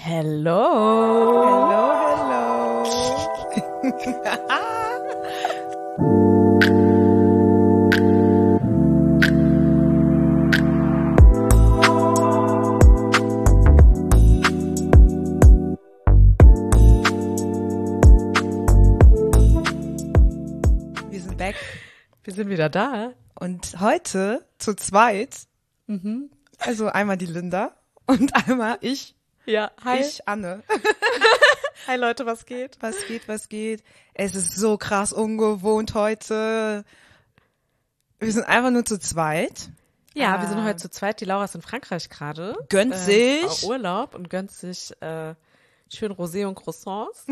Hello. Wir sind back. Wir sind wieder da. Und heute zu zweit. Also einmal die Linda und einmal ich. Ja, hi. Ich, Anne. Hi Leute, was geht? Was geht? Es ist so krass ungewohnt heute. Wir sind einfach nur zu zweit. Ja, wir sind heute zu zweit. Die Laura ist in Frankreich gerade. Gönnt sich. Auf Urlaub und gönnt sich schön Rosé und Croissants.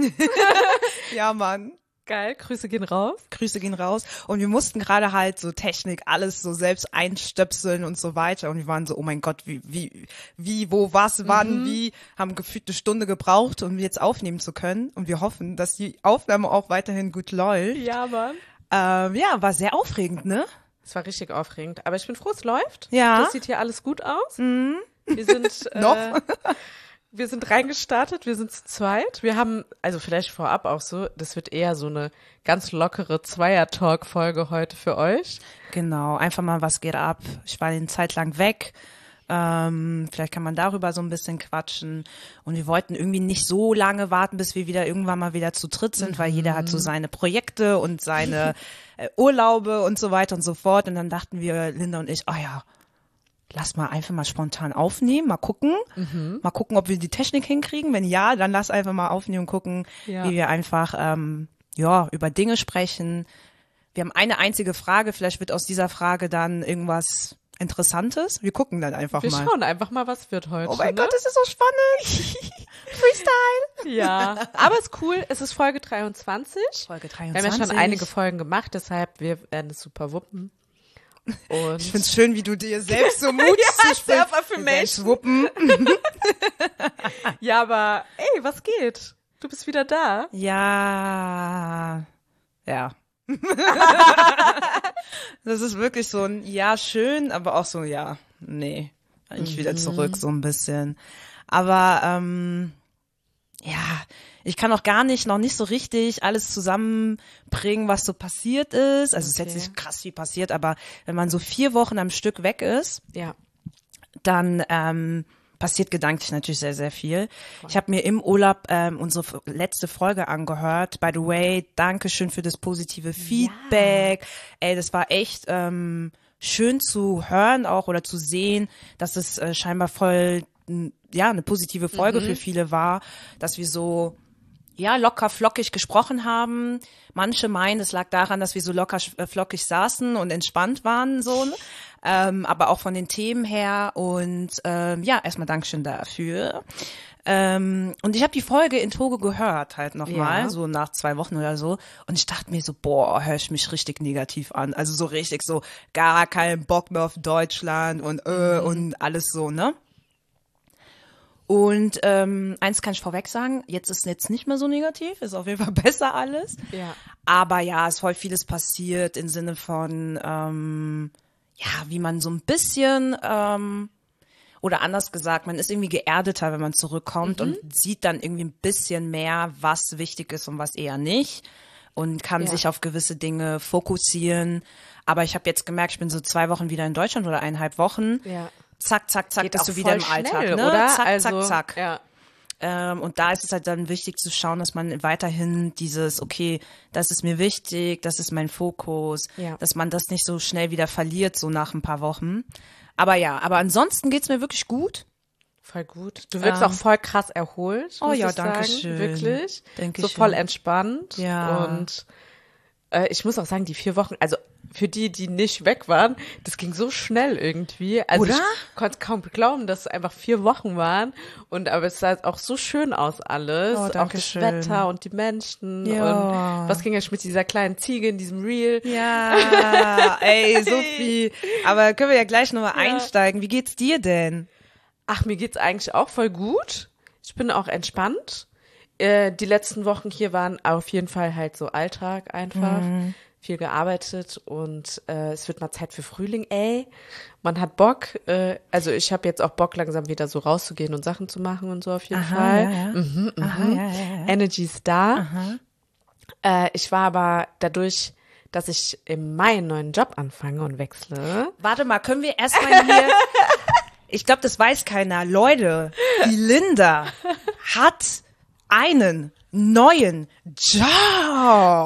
Ja, Mann. Geil, Grüße gehen raus. Grüße gehen raus. Und wir mussten gerade halt so Technik, alles so selbst einstöpseln und so weiter. Und wir waren so, oh mein Gott, wie, wo, was, wann, wie. Haben gefühlt eine Stunde gebraucht, um jetzt aufnehmen zu können. Und wir hoffen, dass die Aufnahme auch weiterhin gut läuft. Ja, Mann. Ja, war sehr aufregend, ne? Es war richtig aufregend. Aber ich bin froh, es läuft. Ja. Das sieht hier alles gut aus. Wir sind Noch? Wir sind reingestartet, wir sind zu zweit. Wir haben, also vielleicht vorab auch so, das wird eher so eine ganz lockere Zweier-Talk-Folge heute für euch. Genau, einfach mal, was geht ab? Ich war eine Zeit lang weg. Vielleicht kann man darüber so ein bisschen quatschen. Und wir wollten irgendwie nicht so lange warten, bis wir wieder irgendwann mal wieder zu dritt sind, weil jeder hat so seine Projekte und seine Urlaube und so weiter und so fort. Und dann dachten wir, Linda und ich, oh ja, lass mal einfach mal spontan aufnehmen, mal gucken, ob wir die Technik hinkriegen. Wenn ja, dann lass einfach mal aufnehmen und gucken, Ja. wie wir einfach über Dinge sprechen. Wir haben eine einzige Frage, vielleicht wird aus dieser Frage dann irgendwas Interessantes. Wir gucken dann einfach Wir mal. schauen einfach mal, was wird heute. Oh mein ne? Gott, das ist so spannend. Freestyle. Ja, aber ist cool. Es ist Folge 23. Folge Wir haben ja schon einige Folgen gemacht, deshalb wir werden es super wuppen. Und Ich find's schön, wie du dir selbst so Mut zustimmst. Self-Affirmation. Wuppen. Ja, aber ey, was geht? Du bist wieder da. Ja. Das ist wirklich so ein ja, schön, aber auch so, ja, nee, eigentlich wieder zurück so ein bisschen. Aber ja, ich kann auch noch nicht so richtig alles zusammenbringen, was so passiert ist. Also es ist jetzt nicht krass viel passiert, aber wenn man so 4 Wochen am Stück weg ist, Ja. dann passiert gedanklich natürlich sehr, sehr viel. Ich habe mir im Urlaub unsere letzte Folge angehört. By the way, dankeschön für das positive Feedback. Ey, das war echt schön zu hören auch oder zu sehen, dass es scheinbar voll eine positive Folge für viele war, dass wir so locker flockig gesprochen haben. Manche meinen, es lag daran, dass wir so locker flockig saßen und entspannt waren, so. Aber auch von den Themen her und erstmal Dankeschön dafür. Und ich habe die Folge in Togo gehört halt nochmal, so nach 2 Wochen oder so. Und ich dachte mir so, höre ich mich richtig negativ an. Also so richtig so gar keinen Bock mehr auf Deutschland und alles so, ne? Und eins kann ich vorweg sagen, jetzt ist jetzt nicht mehr so negativ, ist auf jeden Fall besser alles. Ja. Aber ja, ist voll vieles passiert im Sinne von, wie man so ein bisschen, oder anders gesagt, man ist irgendwie geerdeter, wenn man zurückkommt und sieht dann irgendwie ein bisschen mehr, was wichtig ist und was eher nicht und kann sich auf gewisse Dinge fokussieren. Aber ich habe jetzt gemerkt, ich bin so 2 Wochen wieder in Deutschland oder 1,5 Wochen. Ja. Zack, Geht bist auch du wieder voll im Alltag, schnell, ne? oder? Zack, Also, zack. Ja. Und da ist es halt dann wichtig zu schauen, dass man weiterhin dieses, okay, das ist mir wichtig, das ist mein Fokus, dass man das nicht so schnell wieder verliert, so nach ein paar Wochen. Aber ansonsten geht's mir wirklich gut. Voll gut. Du wirkst auch voll krass erholt. Oh muss ja, ich sagen. danke schön. Wirklich. Dankeschön. So voll entspannt. Ja. Und ich muss auch sagen, die 4 Wochen, also für die nicht weg waren, das ging so schnell irgendwie. Also Oder? Ich konnte kaum glauben, dass es einfach 4 Wochen waren. Aber es sah auch so schön aus alles. Oh, auch danke das schön. Wetter und die Menschen. Ja. Und was ging jetzt mit dieser kleinen Ziege in diesem Reel? Ja, ey, so viel. Aber können wir ja gleich nochmal einsteigen. Wie geht's dir denn? Ach, mir geht's eigentlich auch voll gut. Ich bin auch entspannt. Die letzten Wochen hier waren auf jeden Fall halt so Alltag einfach. viel gearbeitet und es wird mal Zeit für Frühling, ey. Man hat Bock, also ich habe jetzt auch Bock, langsam wieder so rauszugehen und Sachen zu machen und so auf jeden Fall. Ja. Energy ist da. Ich war aber dadurch, dass ich im Mai einen neuen Job anfange und wechsle. Warte mal, können wir erstmal hier, ich glaube, das weiß keiner. Leute, die Linda hat einen neuen Job.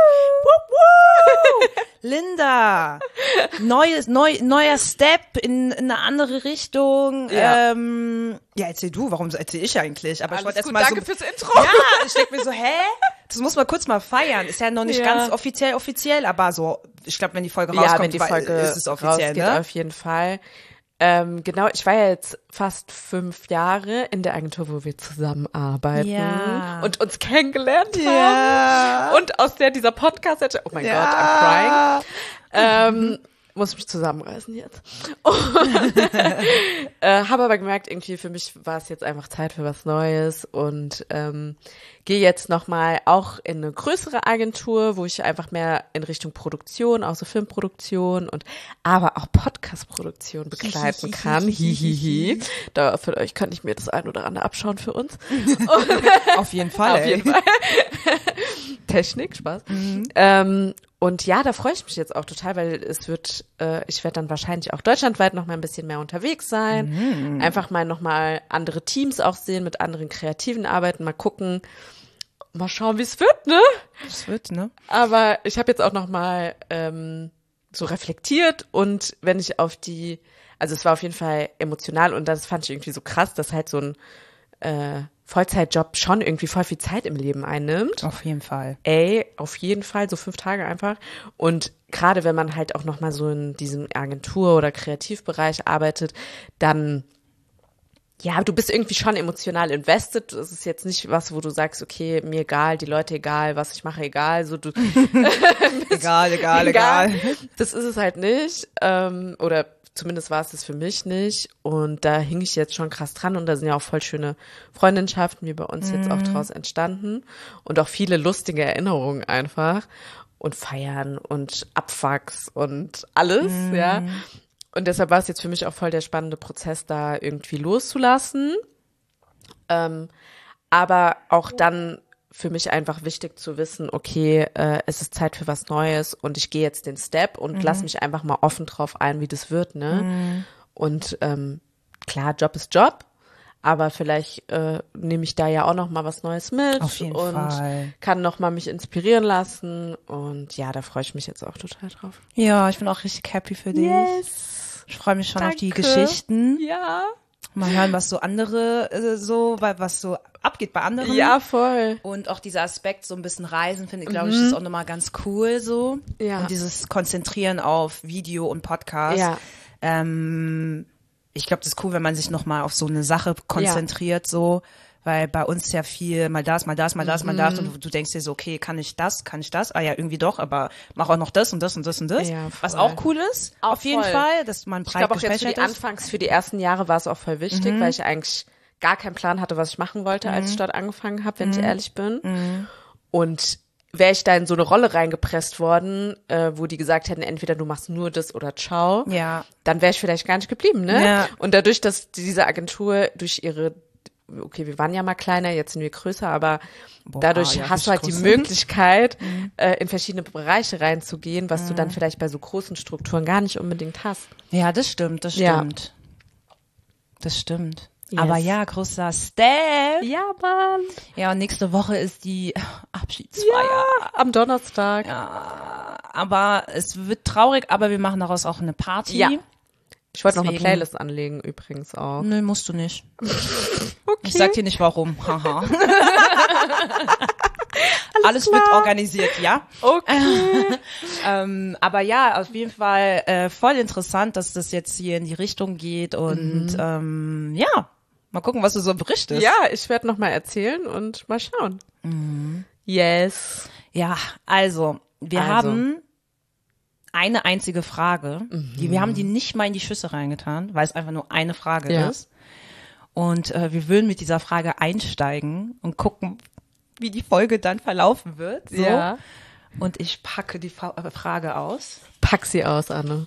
Linda, neuer Step in eine andere Richtung. Ja. Erzähl du, warum erzähl ich eigentlich? Aber ich wollte erst gut, mal danke so, fürs Intro. Ja, ich denke mir so, das muss man kurz mal feiern. Ist ja noch nicht ganz offiziell, aber so, ich glaube, wenn die Folge rauskommt, wenn die Folge ist es offiziell, rausgeht, ne? auf jeden Fall. Genau, ich war ja jetzt fast 5 Jahre in der Agentur, wo wir zusammenarbeiten und uns kennengelernt haben. Und aus dieser Podcast, oh mein Gott, I'm crying. Muss mich zusammenreißen jetzt. Habe aber gemerkt, irgendwie für mich war es jetzt einfach Zeit für was Neues und gehe jetzt nochmal auch in eine größere Agentur, wo ich einfach mehr in Richtung Produktion, auch so Filmproduktion und aber auch Podcast-Produktion begleiten kann. Hihihi. Da für euch kann ich mir das ein oder andere abschauen für uns. Auf jeden Fall. Auf jeden Fall. Technik, Spaß. Und ja, da freue ich mich jetzt auch total, weil es wird, ich werde dann wahrscheinlich auch deutschlandweit noch mal ein bisschen mehr unterwegs sein. Einfach mal noch mal andere Teams auch sehen, mit anderen Kreativen arbeiten, mal gucken, mal schauen, wie es wird, ne? Es wird, ne? Aber ich habe jetzt auch noch mal so reflektiert und wenn ich also es war auf jeden Fall emotional und das fand ich irgendwie so krass, dass halt so ein Vollzeitjob schon irgendwie voll viel Zeit im Leben einnimmt. Auf jeden Fall. Auf jeden Fall, so 5 Tage einfach. Und gerade wenn man halt auch nochmal so in diesem Agentur- oder Kreativbereich arbeitet, dann, ja, du bist irgendwie schon emotional invested. Das ist jetzt nicht was, wo du sagst, okay, mir egal, die Leute egal, was ich mache egal. So, du egal. Das ist es halt nicht. Oder zumindest war es das für mich nicht. Und da hing ich jetzt schon krass dran. Und da sind ja auch voll schöne Freundschaften wie bei uns jetzt auch draus entstanden. Und auch viele lustige Erinnerungen einfach. Und Feiern und Abfucks und alles, ja. Und deshalb war es jetzt für mich auch voll der spannende Prozess, da irgendwie loszulassen. Aber auch dann für mich einfach wichtig zu wissen, okay, es ist Zeit für was Neues und ich gehe jetzt den Step und lass mich einfach mal offen drauf ein, wie das wird, ne? Und klar, Job ist Job, aber vielleicht nehme ich da ja auch noch mal was Neues mit Auf jeden und Fall. kann noch mal mich inspirieren lassen und ja, da freue ich mich jetzt auch total drauf. Ja, ich bin auch richtig happy für dich. Yes. Ich freue mich schon auf die Danke. Geschichten. Ja. Mal hören, was so andere was so abgeht bei anderen. Ja, voll. Und auch dieser Aspekt, so ein bisschen Reisen, finde ich, glaube ich, ist auch nochmal ganz cool so. Ja. Und dieses Konzentrieren auf Video und Podcast. Ja. Ich glaube, das ist cool, wenn man sich nochmal auf so eine Sache konzentriert, so. Weil bei uns ja viel mal das und du denkst dir so, okay, kann ich das? Ah ja, irgendwie doch, aber mach auch noch das und das und das und das. Ja, was voll. auch cool ist, Auch auf jeden voll. Fall, dass man Ich breit glaube auch jetzt gefächert ist. für die ersten Jahre war es auch voll wichtig, weil ich eigentlich gar keinen Plan hatte, was ich machen wollte, als ich dort angefangen habe, wenn ich ehrlich bin. Und wäre ich da in so eine Rolle reingepresst worden, wo die gesagt hätten, entweder du machst nur das oder ciao, Ja. dann wäre ich vielleicht gar nicht geblieben, ne? Ja. Und dadurch, dass diese Agentur durch okay, wir waren ja mal kleiner, jetzt sind wir größer, aber dadurch ja, hast du halt die richtig Möglichkeit, in verschiedene Bereiche reinzugehen, was du dann vielleicht bei so großen Strukturen gar nicht unbedingt hast. Ja, das stimmt. Ja. Das stimmt. Yes. Aber ja, großer Step. Ja, Mann. Ja, und nächste Woche ist die Abschiedsfeier. Am Donnerstag. Aber es wird traurig, aber wir machen daraus auch eine Party. Ja. Ich wollte noch eine Deswegen- Playlist anlegen, übrigens auch. Nö, musst du nicht. Okay. Ich sag dir nicht warum. Haha. Alles wird organisiert, ja. Okay. Aber ja, auf jeden Fall voll interessant, dass das jetzt hier in die Richtung geht und ja, mal gucken, was du so berichtest. Ja, ich werde noch mal erzählen und mal schauen. Yes. Ja, also, wir Also. haben eine einzige Frage. Wir haben die nicht mal in die Schüsse reingetan, weil es einfach nur eine Frage Ja. ist. Und wir würden mit dieser Frage einsteigen und gucken, wie die Folge dann verlaufen wird. So. Ja. Und ich packe die Frage aus. Pack sie aus, Anne.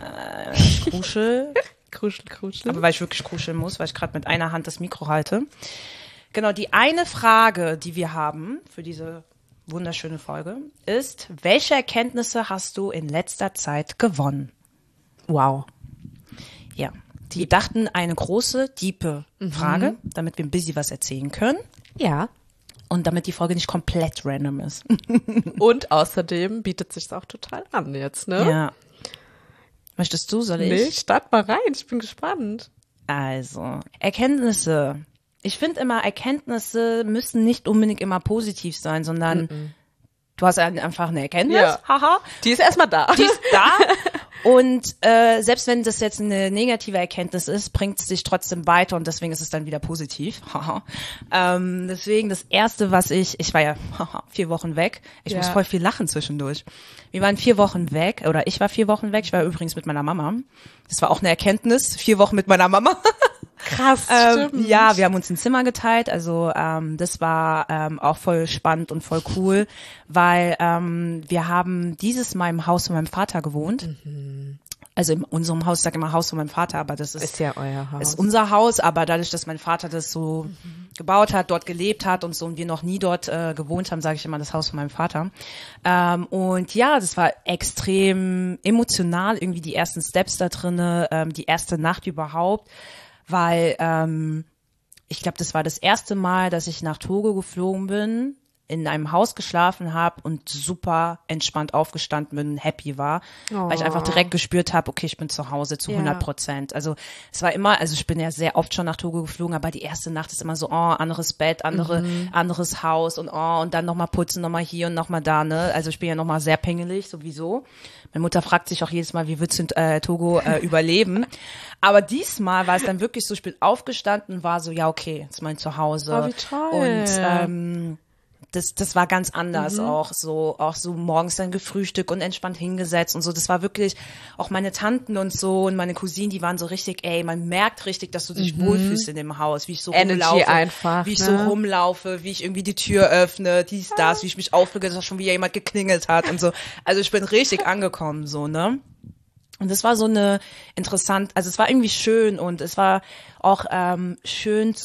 Kruschel. Kruschel. Aber weil ich wirklich kruscheln muss, weil ich gerade mit einer Hand das Mikro halte. Genau, die eine Frage, die wir haben für diese wunderschöne Folge, ist, welche Erkenntnisse hast du in letzter Zeit gewonnen? Wow. Ja, die dachten eine große, diepe Frage, damit wir ein bisschen was erzählen können. Ja. Und damit die Folge nicht komplett random ist. Und außerdem bietet sich's auch total an jetzt, ne? Ja. Möchtest du, soll ich? Nee, start mal rein, ich bin gespannt. Also, Erkenntnisse. Ich finde immer, Erkenntnisse müssen nicht unbedingt immer positiv sein, sondern du hast einfach eine Erkenntnis, haha. Die ist erstmal da. Die ist da. Und selbst wenn das jetzt eine negative Erkenntnis ist, bringt es dich trotzdem weiter und deswegen ist es dann wieder positiv. Deswegen das Erste, was ich war ja 4 Wochen weg. Ich muss voll viel lachen zwischendurch. Wir waren 4 Wochen weg, oder ich war 4 Wochen weg. Ich war übrigens mit meiner Mama. Das war auch eine Erkenntnis, 4 Wochen mit meiner Mama. Krass, stimmt. Ja, wir haben uns ein Zimmer geteilt, also das war auch voll spannend und voll cool, weil wir haben dieses Mal im Haus von meinem Vater gewohnt. Also in unserem Haus, ich sage immer Haus von meinem Vater, aber das ist ja euer Haus. Ist unser Haus, aber dadurch, dass mein Vater das so gebaut hat, dort gelebt hat und so und wir noch nie dort gewohnt haben, sage ich immer das Haus von meinem Vater. Und ja, das war extrem emotional, irgendwie die ersten Steps da drinne, die erste Nacht überhaupt, weil ich glaube, das war das erste Mal, dass ich nach Togo geflogen bin, in einem Haus geschlafen habe und super entspannt aufgestanden bin, happy war, weil ich einfach direkt gespürt habe, okay, ich bin zu Hause zu 100%. Also es war immer, also ich bin ja sehr oft schon nach Togo geflogen, aber die erste Nacht ist immer so, anderes Bett, anderes Haus und dann nochmal putzen, nochmal hier und nochmal da, ne? Also ich bin ja nochmal sehr pingelig, sowieso. Meine Mutter fragt sich auch jedes Mal, wie willst du in Togo überleben? Aber diesmal war es dann wirklich so, ich bin aufgestanden und war so, ja okay, jetzt mein Zuhause. Oh, wie toll. Und das war ganz anders auch so morgens dann gefrühstückt und entspannt hingesetzt und so. Das war wirklich, auch meine Tanten und so und meine Cousinen, die waren so richtig, man merkt richtig, dass du dich wohlfühlst in dem Haus, wie ich so rumlaufe, einfach, wie ich so rumlaufe, wie ich irgendwie die Tür öffne, dies, das, wie ich mich aufrege, dass schon wieder jemand geklingelt hat und so. Also ich bin richtig angekommen, so, ne? Und das war so eine also es war irgendwie schön und es war auch schön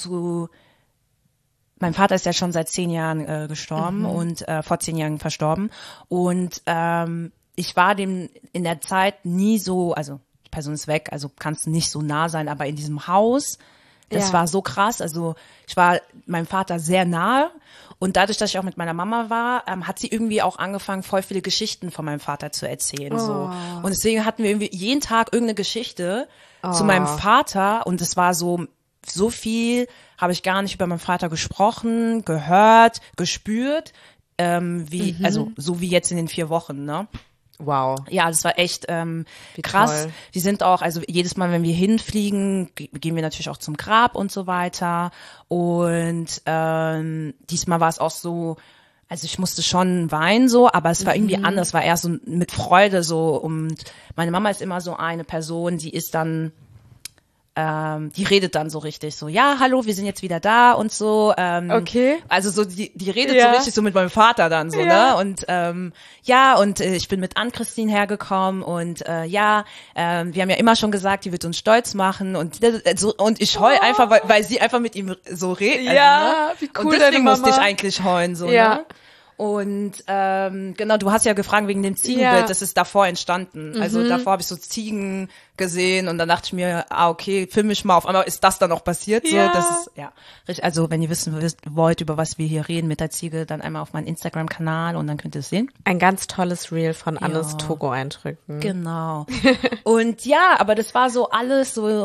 mein Vater ist ja schon seit 10 Jahren gestorben und vor 10 Jahren verstorben. Und ich war dem in der Zeit nie so, also die Person ist weg, also kannst nicht so nah sein, aber in diesem Haus, das war so krass. Also ich war meinem Vater sehr nahe. Und dadurch, dass ich auch mit meiner Mama war, hat sie irgendwie auch angefangen, voll viele Geschichten von meinem Vater zu erzählen. So. Und deswegen hatten wir irgendwie jeden Tag irgendeine Geschichte zu meinem Vater. Und es war so viel habe ich gar nicht über meinen Vater gesprochen, gehört, gespürt, also so wie jetzt in den 4 Wochen, ne? Wow. Ja, das war echt krass. Toll. Wir sind auch, also jedes Mal, wenn wir hinfliegen, gehen wir natürlich auch zum Grab und so weiter. Und diesmal war es auch so, also ich musste schon weinen so, aber es war irgendwie anders, war eher so mit Freude so. Und meine Mama ist immer so eine Person, die ist dann die redet dann so richtig so, ja, hallo, wir sind jetzt wieder da und so. Okay. Also so, die redet so richtig so mit meinem Vater dann so, ne? Und ich bin mit Ann-Christine hergekommen und wir haben ja immer schon gesagt, die wird uns stolz machen und ich heul einfach, weil sie einfach mit ihm so redet. Ja, wie cool. Und deswegen musste ich eigentlich heulen, so, ja. Ne? Und genau, du hast ja gefragt wegen dem Ziegenbild, das ist davor entstanden. Also davor habe ich so Ziegen gesehen und dann dachte ich mir, okay, film mich mal, auf einmal ist das dann auch passiert. So, das ist, richtig. Also wenn ihr wissen wollt, über was wir hier reden mit der Ziege, dann einmal auf meinen Instagram-Kanal und dann könnt ihr es sehen. Ein ganz tolles Reel von Annes Togo-Eindrücken. Genau. Und ja, aber das war so alles so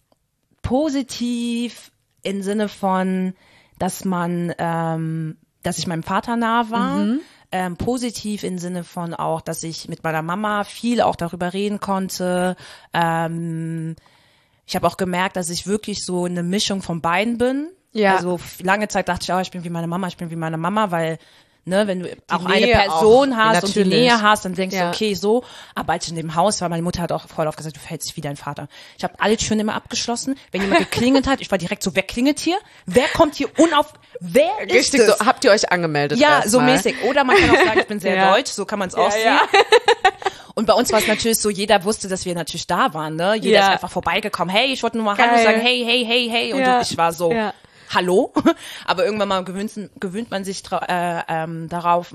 positiv im Sinne von, dass ich meinem Vater nah war, positiv im Sinne von auch, dass ich mit meiner Mama viel auch darüber reden konnte. Ich habe auch gemerkt, dass ich wirklich so eine Mischung von beiden bin. Ja. Also lange Zeit dachte ich auch, ich bin wie meine Mama, weil ne, wenn du auch eine Nähe Person auch, hast und die natürlich. Nähe hast, dann denkst du, Ja. okay, so. Aber als ich in dem Haus war, meine Mutter hat auch voll oft gesagt, du verhältst dich wie dein Vater. Ich habe alle Türen immer abgeschlossen. Wenn jemand geklingelt hat, ich war direkt so, wer klingelt hier? Wer kommt hier wer ist Richtig, es? so, habt ihr euch angemeldet? Ja, so erstmal? mäßig. Oder man kann auch sagen, ich bin sehr Ja. deutsch, so kann man es auch sehen. Ja. Und bei uns war es natürlich so, jeder wusste, dass wir natürlich da waren, ne? Jeder Ja. ist einfach vorbeigekommen. Hey, ich wollte nur mal Geil. Hallo sagen. Hey, hey, hey, hey. Und Ja. ich war so, Ja. Hallo? Aber irgendwann mal gewöhnt man sich darauf,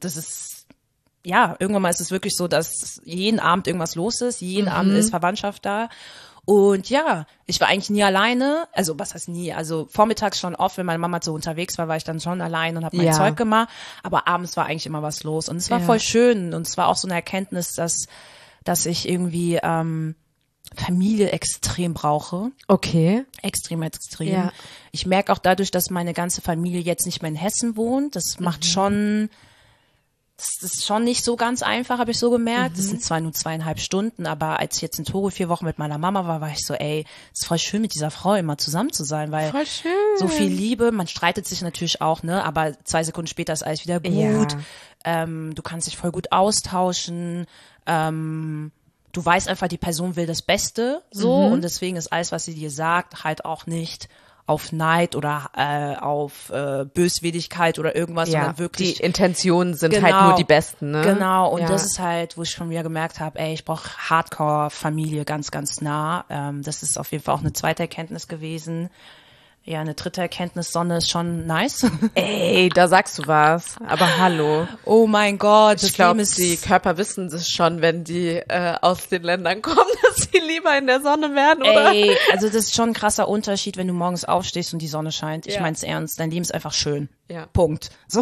irgendwann mal ist es wirklich so, dass jeden Abend irgendwas los ist, jeden Abend ist Verwandtschaft da. Und ja, ich war eigentlich nie alleine, also was heißt nie, also vormittags schon oft, wenn meine Mama so unterwegs war ich dann schon allein und habe mein Ja. Zeug gemacht, aber abends war eigentlich immer was los und es war voll schön und es war auch so eine Erkenntnis, dass ich irgendwie Familie extrem brauche. Okay. Extrem. Ja. Ich merke auch dadurch, dass meine ganze Familie jetzt nicht mehr in Hessen wohnt, das macht schon, das ist schon nicht so ganz einfach, habe ich so gemerkt. Das sind zwar nur 2,5 Stunden, aber als ich jetzt in Togo 4 Wochen mit meiner Mama war ich so, ey, es ist voll schön, mit dieser Frau immer zusammen zu sein, weil Voll schön. so viel Liebe, man streitet sich natürlich auch, ne, aber 2 Sekunden später ist alles wieder gut. Ja. Du kannst dich voll gut austauschen, du weißt einfach, die Person will das Beste, so, und deswegen ist alles, was sie dir sagt, halt auch nicht auf Neid oder auf Böswilligkeit oder irgendwas, Ja, sondern wirklich die Intentionen sind halt nur die besten, ne? Genau, und Ja. das ist halt, wo ich schon wieder gemerkt habe, ey, ich brauche Hardcore-Familie ganz, ganz nah. Das ist auf jeden Fall auch eine zweite Erkenntnis gewesen. Ja, eine dritte Erkenntnis, Sonne ist schon nice. Ey, da sagst du was. Aber hallo. Oh mein Gott, Ich glaube, die Körper wissen das schon, wenn die aus den Ländern kommen, dass sie lieber in der Sonne werden, oder? Ey, also das ist schon ein krasser Unterschied, wenn du morgens aufstehst und die Sonne scheint. Ich Ja. mein's ernst, dein Leben ist einfach schön. Ja. Punkt. So,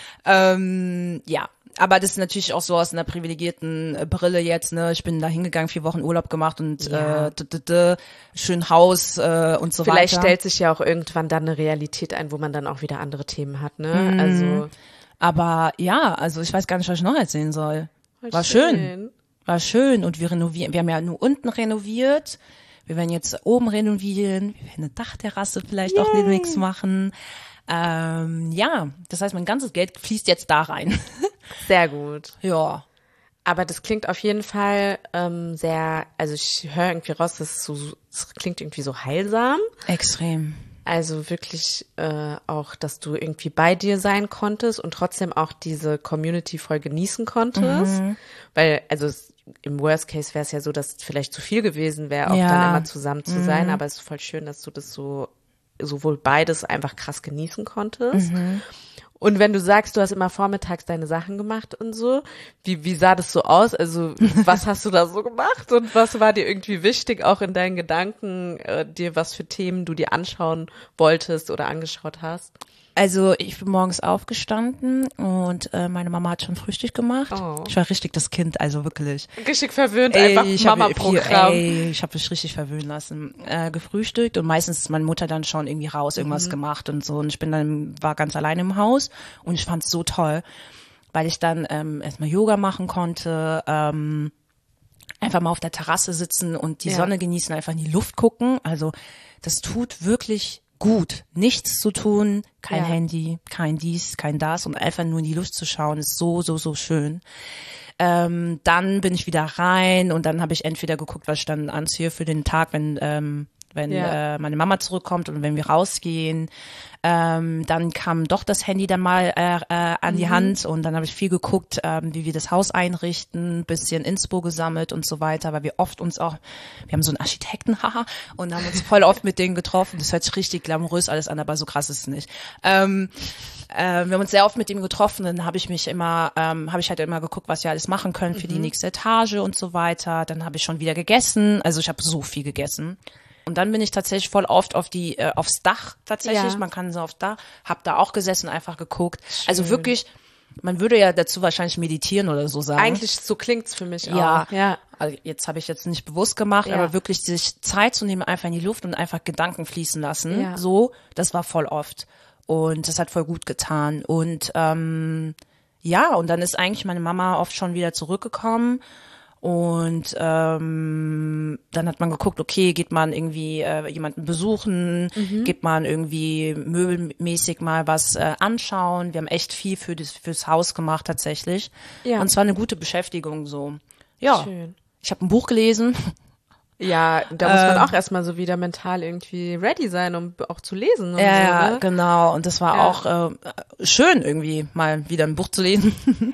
ja. Aber das ist natürlich auch so aus einer privilegierten Brille jetzt, ne? Ich bin da hingegangen, 4 Wochen Urlaub gemacht und Ja. schön Haus und so Vielleicht weiter. stellt sich ja auch irgendwann dann eine Realität ein, wo man dann auch wieder andere Themen hat, ne? Mhm. Also Aber ja, also ich weiß gar nicht, was ich noch erzählen soll. War schön. War schön und wir renovieren. Wir haben ja nur unten renoviert. Wir werden jetzt oben renovieren. Wir werden eine Dachterrasse vielleicht auch demnächst machen. Ja, das heißt, mein ganzes Geld fließt jetzt da rein. Sehr gut. Ja. Aber das klingt auf jeden Fall sehr, also ich höre irgendwie raus, das klingt irgendwie so heilsam. Extrem. Also wirklich auch, dass du irgendwie bei dir sein konntest und trotzdem auch diese Community voll genießen konntest. Weil, also im Worst Case wäre es ja so, dass es vielleicht zu viel gewesen wäre, auch Ja. dann immer zusammen zu sein. Aber es ist voll schön, dass du das sowohl beides einfach krass genießen konntest. Und wenn du sagst, du hast immer vormittags deine Sachen gemacht und so, wie sah das so aus? Also was hast du da so gemacht und was war dir irgendwie wichtig, auch in deinen Gedanken, dir was für Themen du dir anschauen wolltest oder angeschaut hast? Also ich bin morgens aufgestanden und meine Mama hat schon Frühstück gemacht. Oh. Ich war richtig das Kind, also wirklich. Richtig verwöhnt, einfach Mama-Programm. Ich habe mich richtig verwöhnen lassen. Gefrühstückt und meistens ist meine Mutter dann schon irgendwie raus, irgendwas gemacht und so. Und ich war ganz alleine im Haus und ich fand's so toll, weil ich dann erstmal Yoga machen konnte, einfach mal auf der Terrasse sitzen und die Sonne genießen, einfach in die Luft gucken. Also das tut wirklich gut, nichts zu tun, kein Handy, kein dies, kein das und einfach nur in die Luft zu schauen, ist so, so, so schön. Dann bin ich wieder rein und dann habe ich entweder geguckt, was ich dann anziehe für den Tag, wenn meine Mama zurückkommt und wenn wir rausgehen. Dann kam doch das Handy dann mal an die Hand und dann habe ich viel geguckt, wie wir das Haus einrichten, bisschen Inspo gesammelt und so weiter, weil wir haben so einen Architekten, haha, und haben uns voll oft mit denen getroffen. Das hört sich richtig glamourös alles an, aber so krass ist es nicht. Wir haben uns sehr oft mit ihm getroffen, dann habe ich halt immer geguckt, was wir alles machen können für die nächste Etage und so weiter. Dann habe ich schon wieder gegessen, also ich habe so viel gegessen. Und dann bin ich tatsächlich voll oft aufs Dach tatsächlich. Ja. Man kann so aufs Dach. Hab da auch gesessen, einfach geguckt. Schön. Also wirklich, man würde ja dazu wahrscheinlich meditieren oder so sagen. Eigentlich so klingt's für mich ja. auch. Ja. Also jetzt habe ich jetzt nicht bewusst gemacht, aber wirklich sich Zeit zu nehmen, einfach in die Luft und einfach Gedanken fließen lassen. Ja. So, das war voll oft. Und das hat voll gut getan. Und und dann ist eigentlich meine Mama oft schon wieder zurückgekommen. Und dann hat man geguckt, okay, geht man irgendwie jemanden besuchen, geht man irgendwie möbelmäßig mal was anschauen. Wir haben echt viel fürs Haus gemacht tatsächlich. Ja. Und zwar eine gute Beschäftigung so. Ja, Schön. ich habe ein Buch gelesen. Ja, da muss man auch erstmal so wieder mental irgendwie ready sein, um auch zu lesen. Und Ja, so, ne? genau. Und das war auch schön, irgendwie mal wieder ein Buch zu lesen.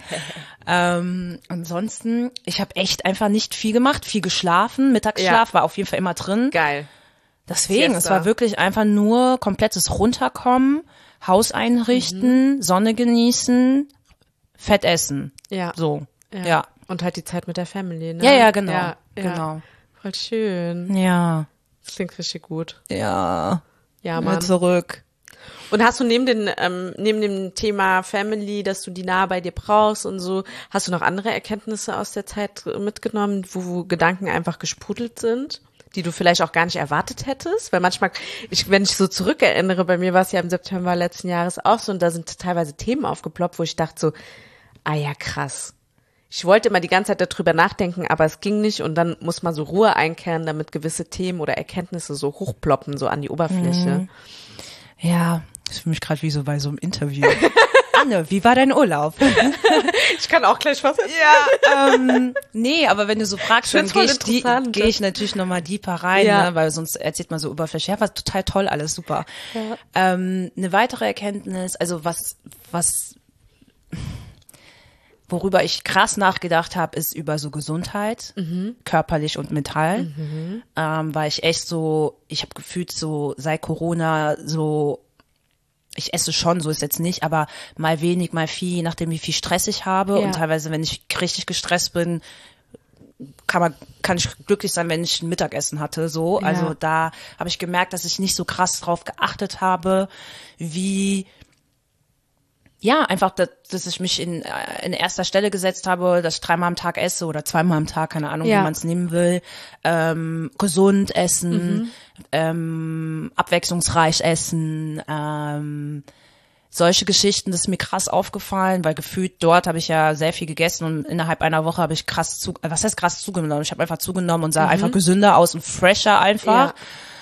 Ansonsten, ich habe echt einfach nicht viel gemacht, viel geschlafen. Mittagsschlaf war auf jeden Fall immer drin. Geil. Deswegen, Siesta. es war wirklich einfach nur komplettes Runterkommen, Haus einrichten, Sonne genießen, Fett essen. Ja. So, ja. Und halt die Zeit mit der Family, ne? Ja, genau, Ja. genau. Voll schön. Ja, Das klingt richtig gut. ja, Ja, mal Mann. zurück. Und hast du neben dem Thema Family, dass du die nah bei dir brauchst und so, hast du noch andere Erkenntnisse aus der Zeit mitgenommen, wo Gedanken einfach gesprudelt sind, die du vielleicht auch gar nicht erwartet hättest? Weil manchmal, wenn ich so zurückerinnere, bei mir war es ja im September letzten Jahres auch so und da sind teilweise Themen aufgeploppt, wo ich dachte so, ah ja, krass. Ich wollte immer die ganze Zeit darüber nachdenken, aber es ging nicht und dann muss man so Ruhe einkehren, damit gewisse Themen oder Erkenntnisse so hochploppen, so an die Oberfläche. Ja, ich fühle mich gerade wie so bei so einem Interview. Anne, wie war dein Urlaub? Ich kann auch gleich was erzählen. Ja, nee, aber wenn du so fragst, dann interessant. gehe ich natürlich nochmal deeper rein, Ja. ne, weil sonst erzählt man so Oberfläche. Ja, war total toll, alles super. Ja. Eine weitere Erkenntnis, also worüber ich krass nachgedacht habe, ist über so Gesundheit, körperlich und mental, weil ich echt so, ich habe gefühlt so seit Corona so, ich esse schon, so ist jetzt nicht, aber mal wenig, mal viel, je nachdem wie viel Stress ich habe Ja. und teilweise, wenn ich richtig gestresst bin, kann ich glücklich sein, wenn ich ein Mittagessen hatte, so. Ja. Also da habe ich gemerkt, dass ich nicht so krass drauf geachtet habe, wie ja, einfach, dass ich mich in erster Stelle gesetzt habe, dass ich 3-mal am Tag esse oder 2-mal am Tag, keine Ahnung, Ja. wie man es nehmen will. Gesund essen, abwechslungsreich essen, solche Geschichten, das ist mir krass aufgefallen, weil gefühlt dort habe ich ja sehr viel gegessen und innerhalb einer Woche habe ich krass zugenommen? Ich habe einfach zugenommen und sah einfach gesünder aus und fresher einfach. Ja.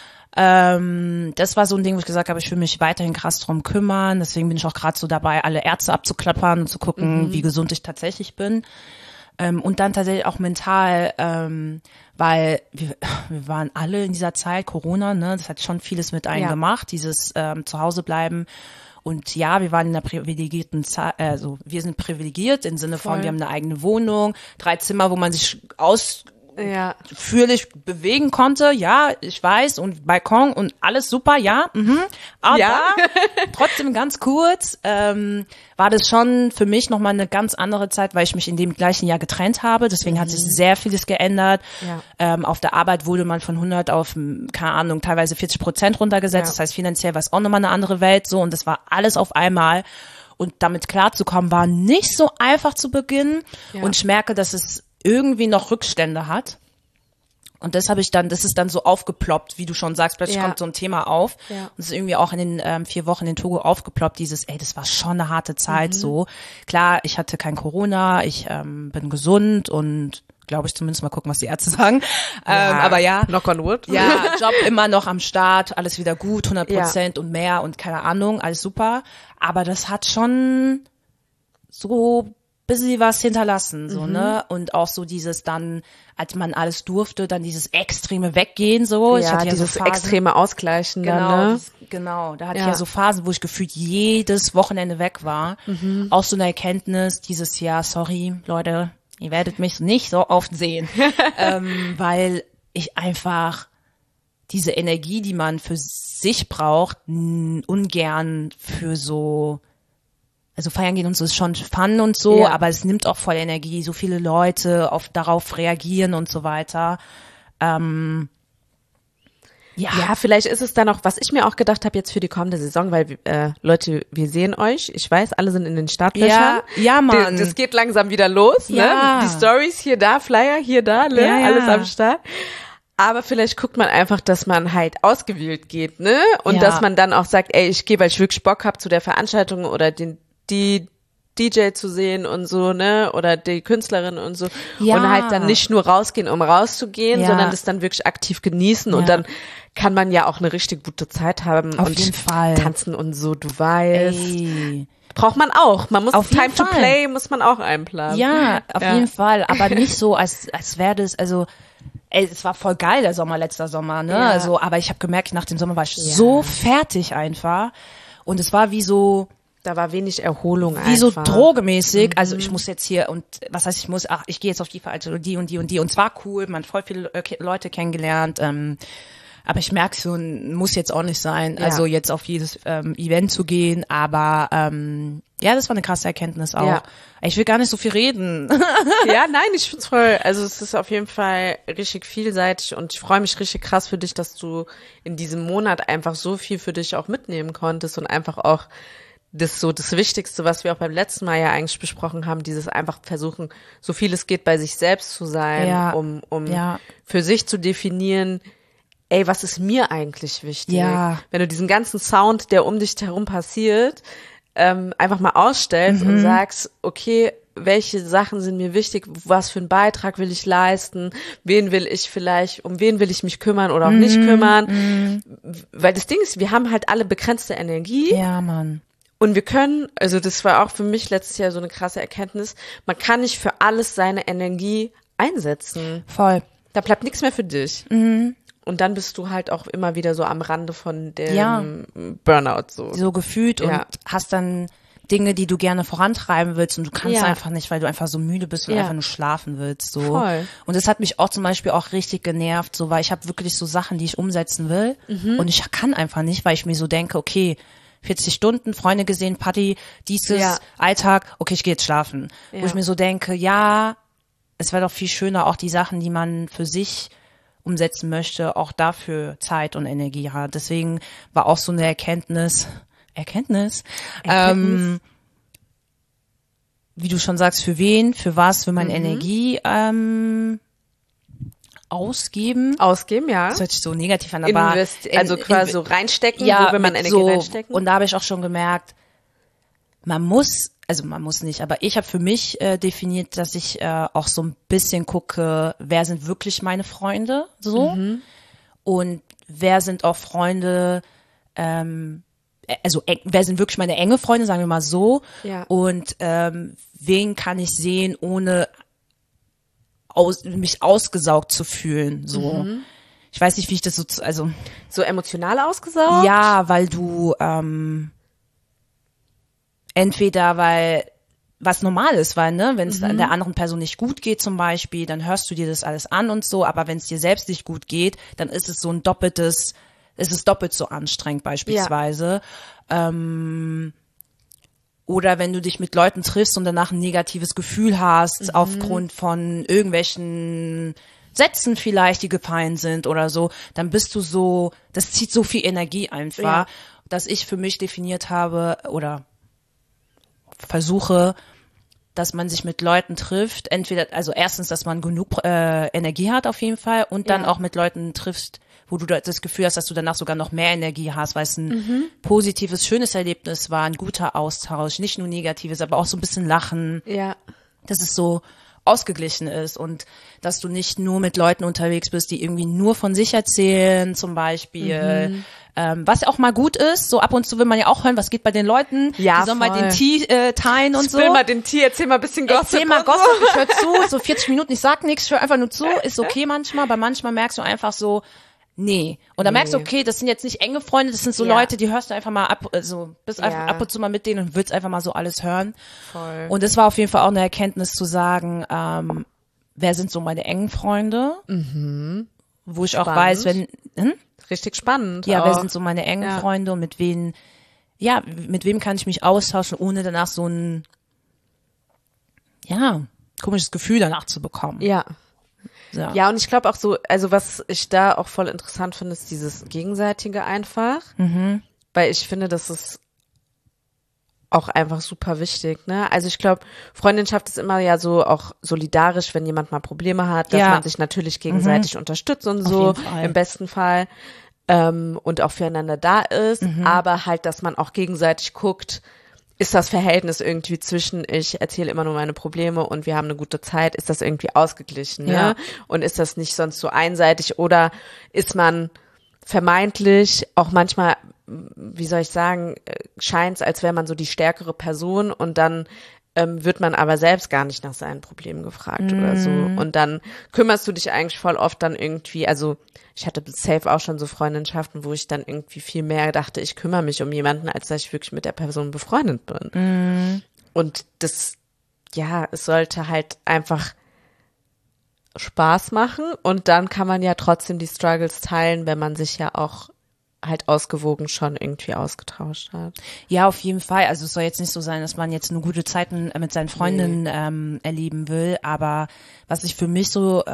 Das war so ein Ding, wo ich gesagt habe, ich will mich weiterhin krass drum kümmern. Deswegen bin ich auch gerade so dabei, alle Ärzte abzuklappern und zu gucken, wie gesund ich tatsächlich bin. Und dann tatsächlich auch mental, weil wir waren alle in dieser Zeit Corona, ne, das hat schon vieles mit einem gemacht, dieses zu Hause bleiben. Und ja, wir waren in einer privilegierten Zeit, also wir sind privilegiert im Sinne von, Voll. wir haben eine eigene Wohnung, 3 Zimmer, wo man sich Ja. ausführlich bewegen konnte, ja, ich weiß, und Balkon und alles super, ja, aber Ja. trotzdem ganz kurz, war das schon für mich nochmal eine ganz andere Zeit, weil ich mich in dem gleichen Jahr getrennt habe, deswegen hat sich sehr vieles geändert. Ja. Auf der Arbeit wurde man von 100 auf, keine Ahnung, teilweise 40% runtergesetzt, Ja. das heißt finanziell war es auch nochmal eine andere Welt, so, und das war alles auf einmal. Und damit klarzukommen, war nicht so einfach zu Beginn. Ja. Und ich merke, dass es irgendwie noch Rückstände hat. Und das ist dann so aufgeploppt, wie du schon sagst, plötzlich Ja. kommt so ein Thema auf. Ja. Und es ist irgendwie auch in den 4 Wochen in Togo aufgeploppt, das war schon eine harte Zeit, so. Klar, ich hatte kein Corona, ich bin gesund und glaube ich zumindest, mal gucken, was die Ärzte sagen. Aber ja. Knock on wood. Ja, Job immer noch am Start, alles wieder gut, 100% und mehr und keine Ahnung, alles super. Aber das hat schon so bisschen was hinterlassen, so, ne? Und auch so dieses dann, als man alles durfte, dann dieses extreme Weggehen, so. Ich Ja, hatte ja dieses so Phasen, extreme Ausgleichen genau, dann, ne? genau. Da hatte ich Ja. ja so Phasen, wo ich gefühlt jedes Wochenende weg war. Auch so eine Erkenntnis dieses Jahr, sorry, Leute, ihr werdet mich nicht so oft sehen. Weil ich einfach diese Energie, die man für sich braucht, ungern für so, also feiern gehen und so ist schon Fun und so, Ja. aber es nimmt auch voll Energie, so viele Leute darauf reagieren und so weiter. Ja, vielleicht ist es dann auch, was ich mir auch gedacht habe jetzt für die kommende Saison, weil Leute, wir sehen euch. Ich weiß, alle sind in den Startlöchern. Ja, Mann. Das geht langsam wieder los, Ja. ne? Die Stories hier da, Flyer hier da, ne? Ja, ja. Alles am Start. Aber vielleicht guckt man einfach, dass man halt ausgewählt geht, ne? Und Ja. dass man dann auch sagt, ey, ich gehe, weil ich wirklich Bock habe zu der Veranstaltung oder die DJ zu sehen und so, ne, oder die Künstlerin und so. Ja. Und halt dann nicht nur rausgehen, um rauszugehen, Ja. sondern das dann wirklich aktiv genießen und dann kann man ja auch eine richtig gute Zeit haben. Auf und jeden Fall. Tanzen und so, du weißt. Ey. Braucht man auch. Man muss Auf Time jeden to Fall. Play muss man auch einplanen. Ja, auf jeden Fall, aber nicht so, als wäre das, also, ey, es war voll geil, der Sommer, letzter Sommer, ne, Ja. also, aber ich habe gemerkt, nach dem Sommer war ich so fertig einfach und es war wie so, Da war wenig Erholung wie so einfach. drogemäßig, also ich muss jetzt hier und was heißt ich muss, ach, ich gehe jetzt auf die Veranstaltung, die und die und die und es war cool, man hat voll viele Leute kennengelernt, aber ich merke so, muss jetzt auch nicht sein, Ja. also jetzt auf jedes Event zu gehen, aber ja, das war eine krasse Erkenntnis auch. Ja. Ich will gar nicht so viel reden. Ja, nein, ich find's voll, also es ist auf jeden Fall richtig vielseitig und ich freue mich richtig krass für dich, dass du in diesem Monat einfach so viel für dich auch mitnehmen konntest und einfach auch das Wichtigste, was wir auch beim letzten Mal ja eigentlich besprochen haben, dieses einfach versuchen, so viel es geht bei sich selbst zu sein, Ja. um Ja. für sich zu definieren, ey, was ist mir eigentlich wichtig? Ja. Wenn du diesen ganzen Sound, der um dich herum passiert, einfach mal ausstellst und sagst, okay, welche Sachen sind mir wichtig, was für einen Beitrag will ich leisten, um wen will ich mich kümmern oder auch nicht kümmern. Weil das Ding ist, wir haben halt alle begrenzte Energie. Ja, Mann. Und wir können, also das war auch für mich letztes Jahr so eine krasse Erkenntnis, man kann nicht für alles seine Energie einsetzen. Voll. Da bleibt nichts mehr für dich. Und dann bist du halt auch immer wieder so am Rande von dem Burnout so. So gefühlt und Ja. hast dann Dinge, die du gerne vorantreiben willst und du kannst Ja. einfach nicht, weil du einfach so müde bist und Ja. einfach nur schlafen willst. So. Voll. Und das hat mich auch zum Beispiel auch richtig genervt, so, weil ich habe wirklich so Sachen, die ich umsetzen will und ich kann einfach nicht, weil ich mir so denke, okay, 40 Stunden, Freunde gesehen, Party, dieses, Ja. Alltag, okay, ich gehe jetzt schlafen. Wo Ja. ich mir so denke, ja, es wäre doch viel schöner, auch die Sachen, die man für sich umsetzen möchte, auch dafür Zeit und Energie hat. Deswegen war auch so eine Erkenntnis, wie du schon sagst, für wen, für was, will man Energie ausgeben. Ausgeben, ja. Das hört sich so negativ an, aber Also quasi so reinstecken, ja, wo will man mit Energie so, reinstecken? und da habe ich auch schon gemerkt, man muss nicht, aber ich habe für mich definiert, dass ich auch so ein bisschen gucke, wer sind wirklich meine Freunde, so, und wer sind auch Freunde, wer sind wirklich meine enge Freunde, sagen wir mal so, Ja. und wen kann ich sehen, ohne mich ausgesaugt zu fühlen, so. Ich weiß nicht, wie ich das so, also So emotional ausgesaugt? ja, weil du entweder weil was normal ist, weil ne, wenn es der anderen Person nicht gut geht zum Beispiel, dann hörst du dir das alles an und so, aber wenn es dir selbst nicht gut geht, dann ist es so doppelt so anstrengend beispielsweise. Oder wenn du dich mit Leuten triffst und danach ein negatives Gefühl hast, aufgrund von irgendwelchen Sätzen vielleicht, die gefallen sind oder so, dann bist du so, das zieht so viel Energie einfach, Ja. dass ich für mich definiert habe oder versuche, dass man sich mit Leuten trifft, entweder, also erstens, dass man genug Energie hat auf jeden Fall und dann Ja. auch mit Leuten triffst, wo du das Gefühl hast, dass du danach sogar noch mehr Energie hast, weil es ein positives, schönes Erlebnis war, ein guter Austausch, nicht nur negatives, aber auch so ein bisschen Lachen, Ja. dass es so ausgeglichen ist und dass du nicht nur mit Leuten unterwegs bist, die irgendwie nur von sich erzählen, zum Beispiel, was ja auch mal gut ist, so ab und zu will man ja auch hören, was geht bei den Leuten, Ja, die sollen mal voll. den Tee teilen und so. Spill mal den Tee, erzähl mal ein bisschen Gossip. Erzähl mal und so. Gossip, ich höre zu, so 40 Minuten, ich sag nichts, ich höre einfach nur zu, ist okay manchmal, aber manchmal merkst du einfach so, nee. Und dann merkst du, okay, das sind jetzt nicht enge Freunde, das sind so Ja. Leute, die hörst du einfach mal ab, also bist einfach Ja. ab und zu mal mit denen und willst einfach mal so alles hören. Voll. Und es war auf jeden Fall auch eine Erkenntnis zu sagen, wer sind so meine engen Freunde? Wo ich auch Spannend. weiß, Richtig spannend. ja, auch. wer sind so meine engen Ja. Freunde und mit wem kann ich mich austauschen, ohne danach so ein, ja, komisches Gefühl danach zu bekommen. Ja. So. Ja, und ich glaube auch so, also was ich da auch voll interessant finde, ist dieses Gegenseitige einfach. Weil ich finde, das ist auch einfach super wichtig, ne? Also ich glaube, Freundschaft ist immer ja so auch solidarisch, wenn jemand mal Probleme hat, dass Ja. man sich natürlich gegenseitig unterstützt und so, jeden Fall. im besten Fall. Und auch füreinander da ist, aber halt, dass man auch gegenseitig guckt, ist das Verhältnis irgendwie zwischen, ich erzähle immer nur meine Probleme und wir haben eine gute Zeit, ist das irgendwie ausgeglichen, ne? Ja. Und ist das nicht sonst so einseitig oder ist man vermeintlich auch manchmal, wie soll ich sagen, scheint es, als wäre man so die stärkere Person und dann wird man aber selbst gar nicht nach seinen Problemen gefragt oder so. Und dann kümmerst du dich eigentlich voll oft dann irgendwie, also ich hatte safe auch schon so Freundschaften, wo ich dann irgendwie viel mehr dachte, ich kümmere mich um jemanden, als dass ich wirklich mit der Person befreundet bin. Und das, ja, es sollte halt einfach Spaß machen und dann kann man ja trotzdem die Struggles teilen, wenn man sich ja auch halt ausgewogen schon irgendwie ausgetauscht hat. Ja, auf jeden Fall. Also es soll jetzt nicht so sein, dass man jetzt nur gute Zeiten mit seinen Freundinnen erleben will, aber was ich für mich so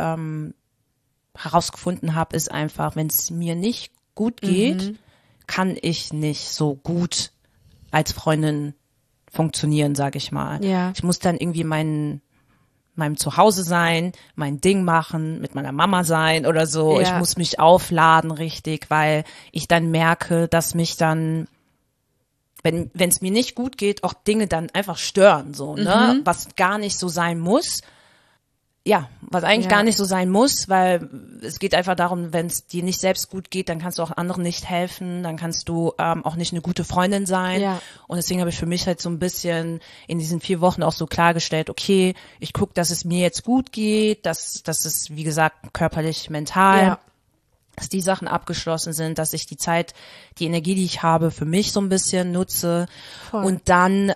herausgefunden habe, ist einfach, wenn es mir nicht gut geht, kann ich nicht so gut als Freundin funktionieren, sage ich mal. Ja. Ich muss dann irgendwie meinem Zuhause sein, mein Ding machen, mit meiner Mama sein oder so. Ja. Ich muss mich aufladen richtig, weil ich dann merke, dass mich dann, wenn es mir nicht gut geht, auch Dinge dann einfach stören, so, ne? Was gar nicht so sein muss. Ja, was eigentlich gar nicht so sein muss, weil es geht einfach darum, wenn es dir nicht selbst gut geht, dann kannst du auch anderen nicht helfen, dann kannst du auch nicht eine gute Freundin sein. Ja. Und deswegen habe ich für mich halt so ein bisschen in diesen 4 Wochen auch so klargestellt, okay, ich gucke, dass es mir jetzt gut geht, dass es, wie gesagt, körperlich, mental, dass die Sachen abgeschlossen sind, dass ich die Zeit, die Energie, die ich habe, für mich so ein bisschen nutze. Voll. Und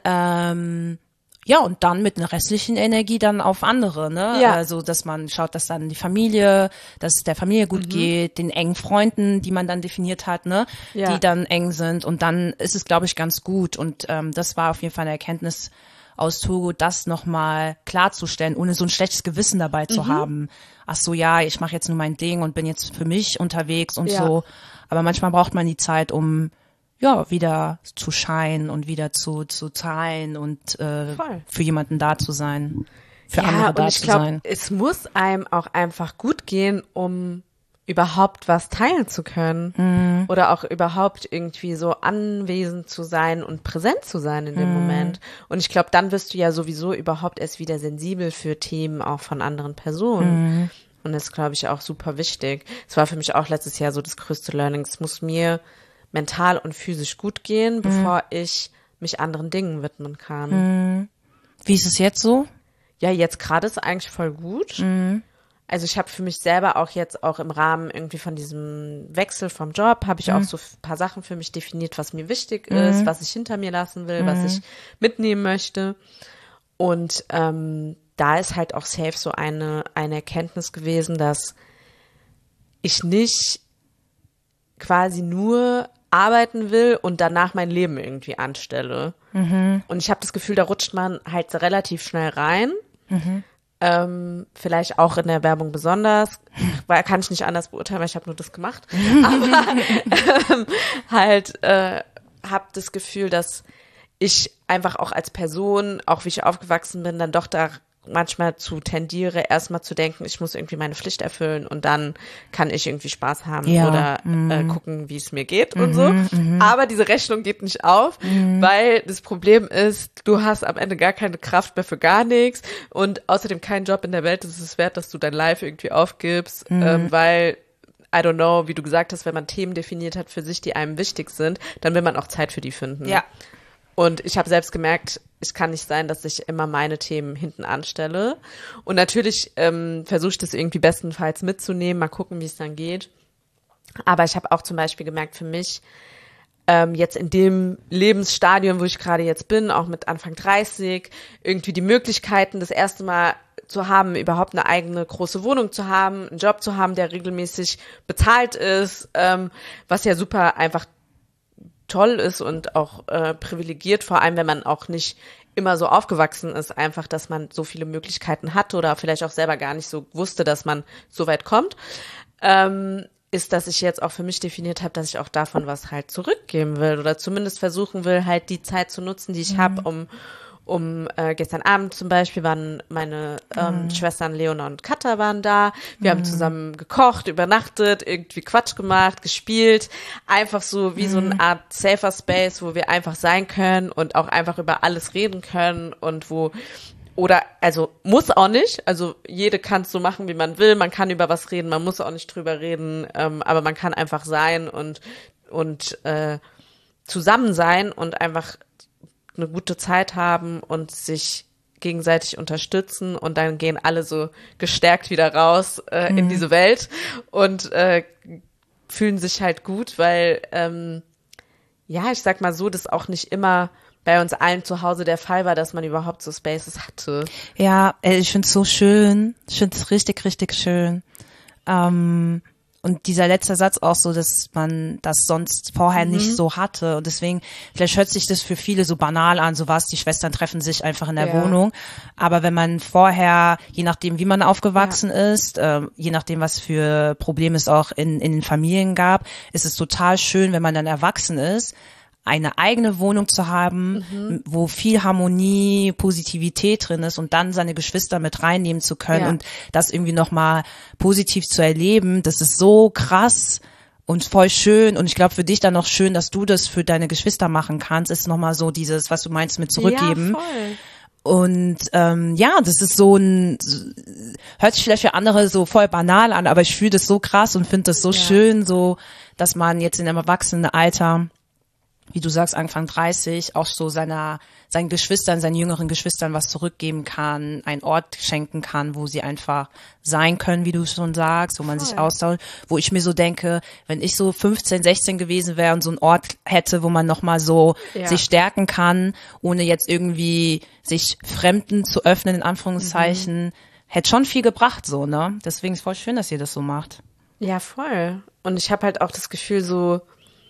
dann und dann mit einer restlichen Energie dann auf andere, ne? Ja. Also, dass man schaut, dass dann die Familie, dass es der Familie gut geht, den engen Freunden, die man dann definiert hat, ne? Ja. Die dann eng sind. Und dann ist es, glaube ich, ganz gut. Und das war auf jeden Fall eine Erkenntnis aus Togo, das nochmal klarzustellen, ohne so ein schlechtes Gewissen dabei zu haben. Ach so, ja, ich mache jetzt nur mein Ding und bin jetzt für mich unterwegs und so. Aber manchmal braucht man die Zeit, um wieder zu scheinen und wieder zu zahlen und für jemanden da zu sein, für andere da zu sein. Ja, und ich glaube, es muss einem auch einfach gut gehen, um überhaupt was teilen zu können oder auch überhaupt irgendwie so anwesend zu sein und präsent zu sein in dem Moment. Und ich glaube, dann wirst du ja sowieso überhaupt erst wieder sensibel für Themen auch von anderen Personen. Und das ist, glaube ich, auch super wichtig. Es war für mich auch letztes Jahr so das größte Learning. Es muss mir mental und physisch gut gehen, bevor ich mich anderen Dingen widmen kann. Wie ist es jetzt so? Ja, jetzt gerade ist eigentlich voll gut. Also ich habe für mich selber auch jetzt auch im Rahmen irgendwie von diesem Wechsel vom Job, habe ich auch so ein paar Sachen für mich definiert, was mir wichtig ist, was ich hinter mir lassen will, was ich mitnehmen möchte. Und da ist halt auch safe so eine Erkenntnis gewesen, dass ich nicht quasi nur arbeiten will und danach mein Leben irgendwie anstelle. Und ich habe das Gefühl, da rutscht man halt relativ schnell rein. Vielleicht auch in der Werbung besonders, weil kann ich nicht anders beurteilen, weil ich habe nur das gemacht. Aber habe das Gefühl, dass ich einfach auch als Person, auch wie ich aufgewachsen bin, dann doch da manchmal zu tendiere, erstmal zu denken, ich muss irgendwie meine Pflicht erfüllen und dann kann ich irgendwie Spaß haben oder gucken, wie es mir geht und so. Aber diese Rechnung geht nicht auf, weil das Problem ist, du hast am Ende gar keine Kraft mehr für gar nichts und außerdem kein Job in der Welt ist es wert, dass du dein Life irgendwie aufgibst, weil I don't know, wie du gesagt hast, wenn man Themen definiert hat für sich, die einem wichtig sind, dann will man auch Zeit für die finden. Ja. Und ich habe selbst gemerkt, es kann nicht sein, dass ich immer meine Themen hinten anstelle. Und natürlich versuche ich das irgendwie bestenfalls mitzunehmen, mal gucken, wie es dann geht. Aber ich habe auch zum Beispiel gemerkt für mich, jetzt in dem Lebensstadium, wo ich gerade jetzt bin, auch mit Anfang 30, irgendwie die Möglichkeiten, das erste Mal zu haben, überhaupt eine eigene große Wohnung zu haben, einen Job zu haben, der regelmäßig bezahlt ist, was ja super einfach toll ist und auch privilegiert, vor allem wenn man auch nicht immer so aufgewachsen ist, einfach, dass man so viele Möglichkeiten hat oder vielleicht auch selber gar nicht so wusste, dass man so weit kommt, ist, dass ich jetzt auch für mich definiert habe, dass ich auch davon was halt zurückgeben will oder zumindest versuchen will, halt die Zeit zu nutzen, die ich habe, Gestern Abend zum Beispiel waren meine Schwestern Leona und Katha waren da. Wir haben zusammen gekocht, übernachtet, irgendwie Quatsch gemacht, gespielt. Einfach so wie so eine Art Safer Space, wo wir einfach sein können und auch einfach über alles reden können und also muss auch nicht, also jede kann es so machen, wie man will, man kann über was reden, man muss auch nicht drüber reden, aber man kann einfach sein und zusammen sein und einfach eine gute Zeit haben und sich gegenseitig unterstützen und dann gehen alle so gestärkt wieder raus in diese Welt und fühlen sich halt gut, weil ich sag mal so, das auch nicht immer bei uns allen zu Hause der Fall war, dass man überhaupt so Spaces hatte. Ja, ich find's so schön. Ich find's richtig, richtig schön. Und dieser letzte Satz auch so, dass man das sonst vorher nicht so hatte. Und deswegen, vielleicht hört sich das für viele so banal an, so was, die Schwestern treffen sich einfach in der Wohnung. Aber wenn man vorher, je nachdem, wie man aufgewachsen ist, je nachdem, was für Probleme es auch in den Familien gab, ist es total schön, wenn man dann erwachsen ist, eine eigene Wohnung zu haben, wo viel Harmonie, Positivität drin ist und dann seine Geschwister mit reinnehmen zu können und das irgendwie nochmal positiv zu erleben, das ist so krass und voll schön und ich glaube für dich dann noch schön, dass du das für deine Geschwister machen kannst, ist nochmal so dieses, was du meinst mit zurückgeben. Ja, voll. Und das ist so hört sich vielleicht für andere so voll banal an, aber ich fühle das so krass und finde das so schön, so, dass man jetzt in einem Erwachsenenalter, wie du sagst, Anfang 30, auch so seinen Geschwistern, seinen jüngeren Geschwistern was zurückgeben kann, einen Ort schenken kann, wo sie einfach sein können, wie du schon sagst, wo man sich austauscht, wo ich mir so denke, wenn ich so 15, 16 gewesen wäre und so einen Ort hätte, wo man nochmal so sich stärken kann, ohne jetzt irgendwie sich Fremden zu öffnen, in Anführungszeichen, hätte schon viel gebracht, so, ne? Deswegen ist voll schön, dass ihr das so macht. Ja, voll. Und ich habe halt auch das Gefühl so,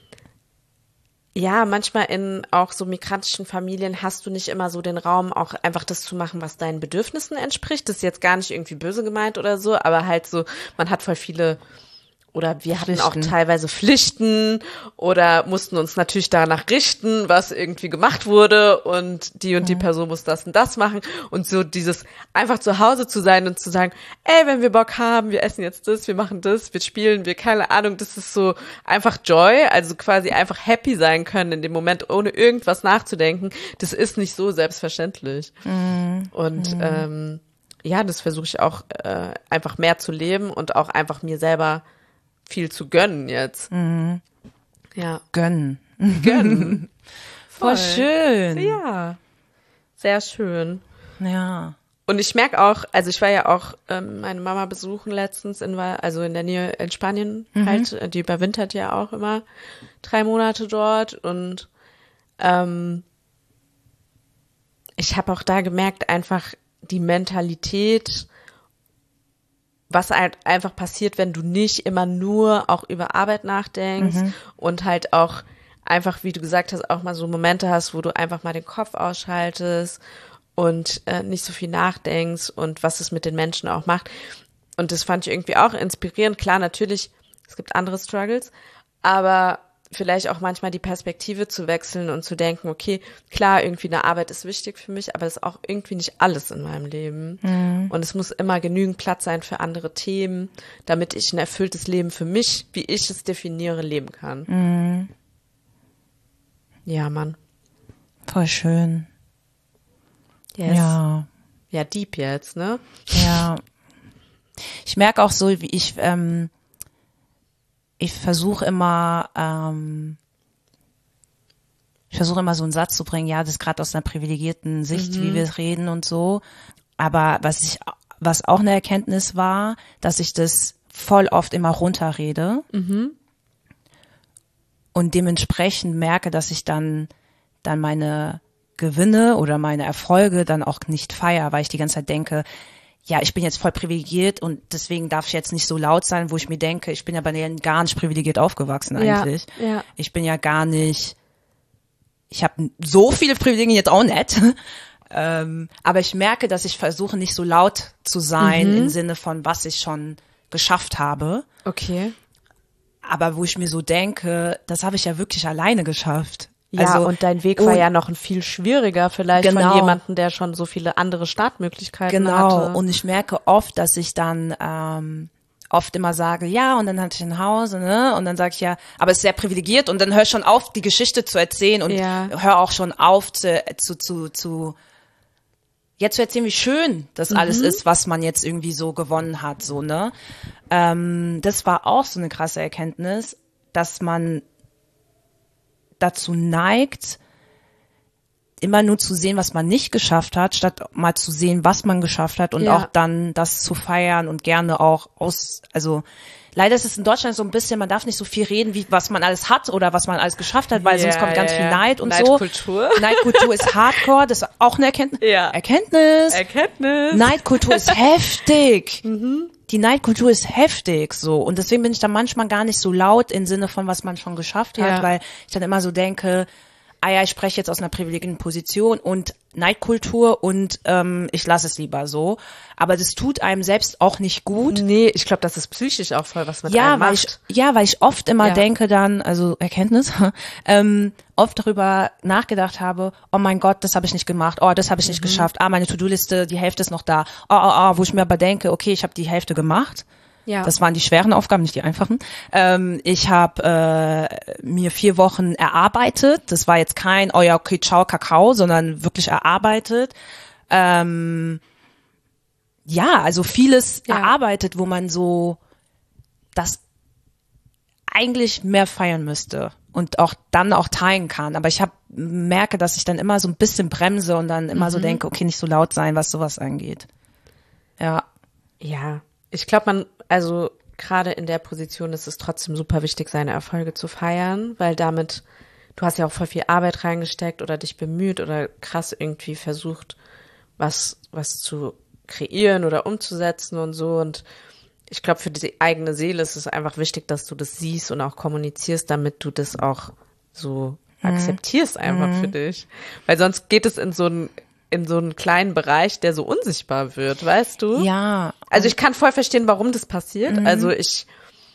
ja, manchmal in auch so migrantischen Familien hast du nicht immer so den Raum, auch einfach das zu machen, was deinen Bedürfnissen entspricht. Das ist jetzt gar nicht irgendwie böse gemeint oder so, aber halt so, man hat voll viele, oder wir hatten auch teilweise Pflichten oder mussten uns natürlich danach richten, was irgendwie gemacht wurde und die Person muss das und das machen und so dieses einfach zu Hause zu sein und zu sagen, ey, wenn wir Bock haben, wir essen jetzt das, wir machen das, wir spielen, wir, keine Ahnung, das ist so einfach Joy, also quasi einfach happy sein können in dem Moment, ohne irgendwas nachzudenken, das ist nicht so selbstverständlich. Und das versuche ich auch einfach mehr zu leben und auch einfach mir selber viel zu gönnen jetzt. Ja. Gönnen. Voll schön. Ja. Sehr schön. Ja. Und ich merke auch, also ich war ja auch meine Mama besuchen letztens in der Nähe in Spanien halt, die überwintert ja auch immer 3 Monate dort und ich habe auch da gemerkt, einfach die Mentalität, was halt einfach passiert, wenn du nicht immer nur auch über Arbeit nachdenkst und halt auch einfach, wie du gesagt hast, auch mal so Momente hast, wo du einfach mal den Kopf ausschaltest und nicht so viel nachdenkst und was es mit den Menschen auch macht. Und das fand ich irgendwie auch inspirierend. Klar, natürlich, es gibt andere Struggles, aber vielleicht auch manchmal die Perspektive zu wechseln und zu denken, okay, klar, irgendwie eine Arbeit ist wichtig für mich, aber das ist auch irgendwie nicht alles in meinem Leben. Und es muss immer genügend Platz sein für andere Themen, damit ich ein erfülltes Leben für mich, wie ich es definiere, leben kann. Ja, Mann. Voll schön. Yes. Ja. Ja, deep jetzt, ne? Ja. Ich merke auch so, wie ich versuche immer so einen Satz zu bringen, ja, das ist gerade aus einer privilegierten Sicht, wie wir reden und so. Aber was auch eine Erkenntnis war, dass ich das voll oft immer runterrede und dementsprechend merke, dass ich dann meine Gewinne oder meine Erfolge dann auch nicht feiere, weil ich die ganze Zeit denke, ja, ich bin jetzt voll privilegiert und deswegen darf ich jetzt nicht so laut sein, wo ich mir denke, ich bin ja bei denen gar nicht privilegiert aufgewachsen eigentlich. Ja. Ich bin ja gar nicht, ich habe so viele Privilegien jetzt auch nicht, aber ich merke, dass ich versuche nicht so laut zu sein im Sinne von, was ich schon geschafft habe. Okay. Aber wo ich mir so denke, das habe ich ja wirklich alleine geschafft. Ja, also, und dein Weg war ja noch ein viel schwieriger vielleicht Genau. von jemandem, der schon so viele andere Startmöglichkeiten Genau, hatte. und ich merke oft, dass ich dann oft immer sage, ja, und dann hatte ich ein Haus, ne? Und dann sage ich ja, aber es ist sehr privilegiert und dann hör schon auf, die Geschichte zu erzählen und hör auch schon auf jetzt zu erzählen, wie schön das alles ist, was man jetzt irgendwie so gewonnen hat, so, ne? Das war auch so eine krasse Erkenntnis, dass man dazu neigt, immer nur zu sehen, was man nicht geschafft hat, statt mal zu sehen, was man geschafft hat und auch dann das zu feiern und gerne auch also leider ist es in Deutschland so ein bisschen, man darf nicht so viel reden, wie was man alles hat oder was man alles geschafft hat, weil sonst kommt ganz viel Neid und Neidkultur. so. Neidkultur ist Hardcore, das ist auch eine Erkenntnis. Ja. Erkenntnis. Neidkultur ist heftig. Die Neidkultur ist heftig, so. Und deswegen bin ich da manchmal gar nicht so laut im Sinne von, was man schon geschafft hat, weil ich dann immer so denke, ich spreche jetzt aus einer privilegierten Position und Neidkultur und ich lasse es lieber so. Aber das tut einem selbst auch nicht gut. Nee, ich glaube, das ist psychisch auch voll was mit einem macht. Weil ich oft immer denke dann, also Erkenntnis, oft darüber nachgedacht habe, oh mein Gott, das habe ich nicht gemacht, oh, das habe ich nicht geschafft, meine To-Do-Liste, die Hälfte ist noch da, wo ich mir aber denke, okay, ich habe die Hälfte gemacht. Ja. Das waren die schweren Aufgaben, nicht die einfachen. Ich habe mir 4 Wochen erarbeitet. Das war jetzt kein, oh ja, okay, ciao, Kakao, sondern wirklich erarbeitet. Also vieles erarbeitet, wo man so das eigentlich mehr feiern müsste und auch dann auch teilen kann. Aber ich merke, dass ich dann immer so ein bisschen bremse und dann immer so denke, okay, nicht so laut sein, was sowas angeht. Ja. Ja. Ich glaube, also gerade in der Position ist es trotzdem super wichtig, seine Erfolge zu feiern, weil damit, du hast ja auch voll viel Arbeit reingesteckt oder dich bemüht oder krass irgendwie versucht, was zu kreieren oder umzusetzen und so. Und ich glaube, für die eigene Seele ist es einfach wichtig, dass du das siehst und auch kommunizierst, damit du das auch so akzeptierst einfach für dich. Weil sonst geht es in so einen kleinen Bereich, der so unsichtbar wird, weißt du? Ja. Also ich kann voll verstehen, warum das passiert. Also ich